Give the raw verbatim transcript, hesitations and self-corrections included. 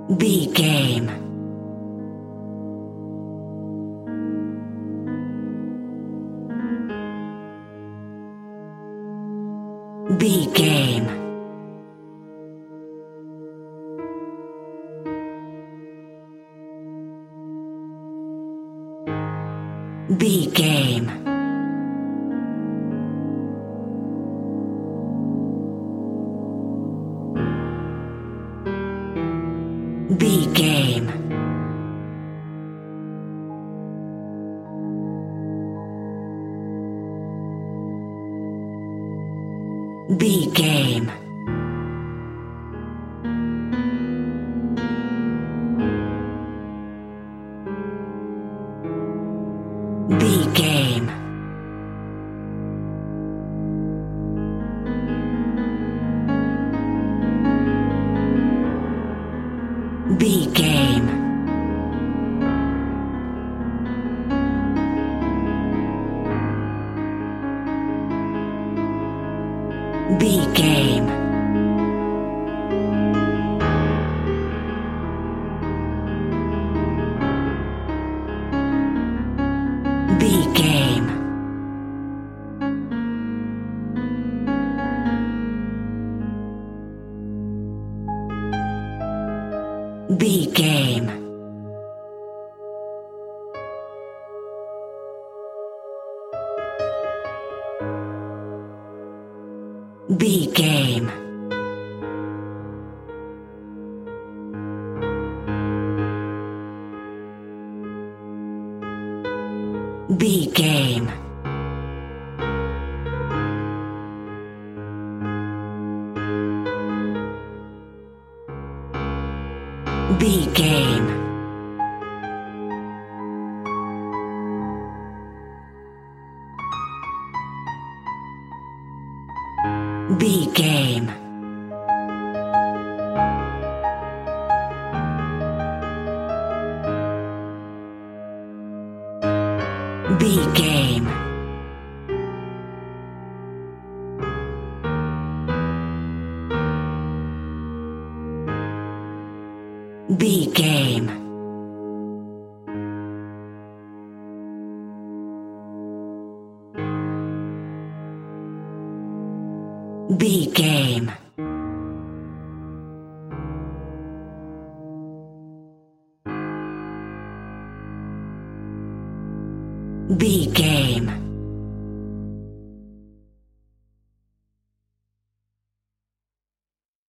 B game. B game. B game. B game. B game. B game. B game. B game. B game. B game. B game. B game. B game. B game. B game. B game. B game. B game.